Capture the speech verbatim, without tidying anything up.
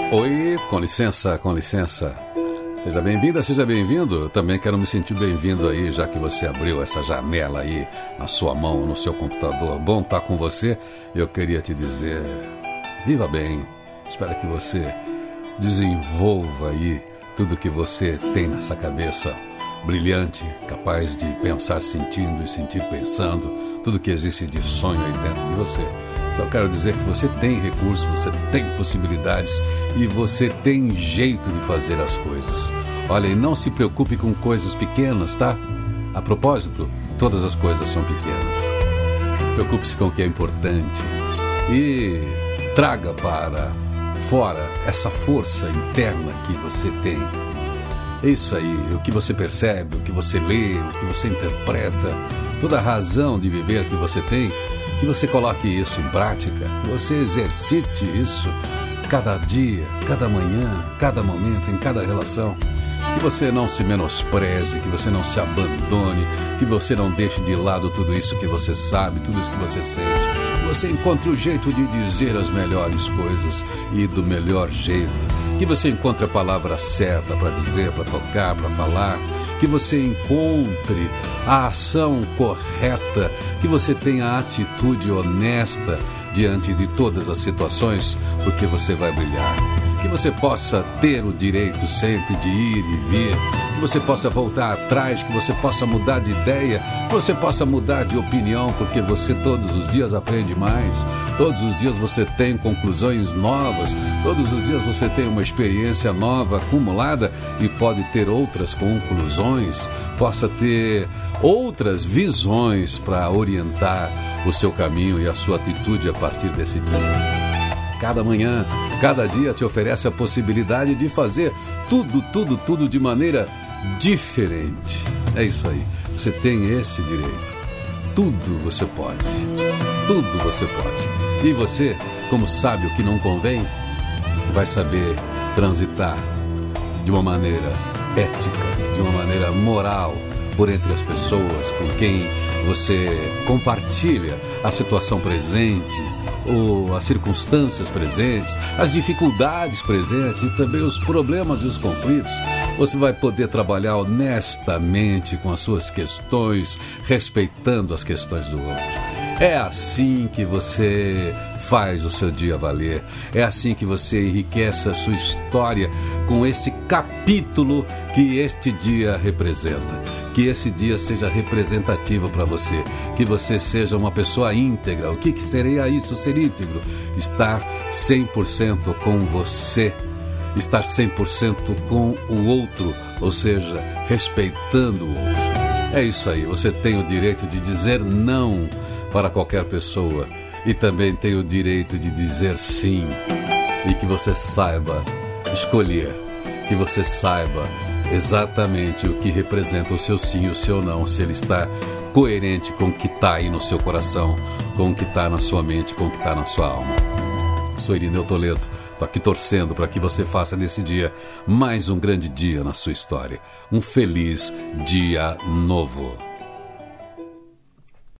Oi, com licença, com licença. Seja bem-vinda, seja bem-vindo. Eu também quero me sentir bem-vindo aí, já que você abriu essa janela aí na sua mão, no seu computador. Bom estar com você. Eu queria te dizer, viva bem. Espero que você desenvolva aí tudo que você tem nessa cabeça brilhante, capaz de pensar sentindo e sentir pensando, tudo que existe de sonho aí dentro de você. Só quero dizer que você tem recursos, você tem possibilidades e você tem jeito de fazer as coisas. Olha, e não se preocupe com coisas pequenas, tá? A propósito, todas as coisas são pequenas. Preocupe-se com o que é importante e traga para fora essa força interna que você tem. É isso aí, o que você percebe, o que você lê, o que você interpreta, toda a razão de viver que você tem, que você coloque isso em prática, que você exercite isso cada dia, cada manhã, cada momento, em cada relação. Que você não se menospreze, que você não se abandone, que você não deixe de lado tudo isso que você sabe, tudo isso que você sente. Que você encontre o jeito de dizer as melhores coisas e do melhor jeito. Que você encontre a palavra certa para dizer, para tocar, para falar. Que você encontre a ação correta, que você tenha a atitude honesta diante de todas as situações, porque você vai brilhar. Que você possa ter o direito sempre de ir e vir, que você possa voltar atrás, que você possa mudar de ideia, que você possa mudar de opinião, porque você todos os dias aprende mais, todos os dias você tem conclusões novas, todos os dias você tem uma experiência nova acumulada e pode ter outras conclusões, possa ter outras visões para orientar o seu caminho e a sua atitude a partir desse dia. Cada manhã, cada dia te oferece a possibilidade de fazer tudo, tudo, tudo de maneira diferente. É isso aí, você tem esse direito. Tudo você pode, tudo você pode. E você, como sabe o que não convém, vai saber transitar de uma maneira ética, de uma maneira moral, por entre as pessoas com quem você compartilha a situação presente, ou as circunstâncias presentes, as dificuldades presentes e também os problemas e os conflitos. Você vai poder trabalhar honestamente com as suas questões, respeitando as questões do outro. É assim que você faz o seu dia valer. É assim que você enriquece a sua história com esse capítulo que este dia representa. Que esse dia seja representativo para você, que você seja uma pessoa íntegra. O que, que seria isso, ser íntegro? Estar cem por cento com você, estar cem por cento com o outro, ou seja, respeitando o outro. É isso aí, você tem o direito de dizer não para qualquer pessoa e também tem o direito de dizer sim, e que você saiba escolher, que você saiba exatamente o que representa o seu sim e o seu não, se ele está coerente com o que está aí no seu coração, com o que está na sua mente, com o que está na sua alma. Sou Irineu Toledo, estou aqui torcendo para que você faça desse dia mais um grande dia na sua história. Um feliz dia novo.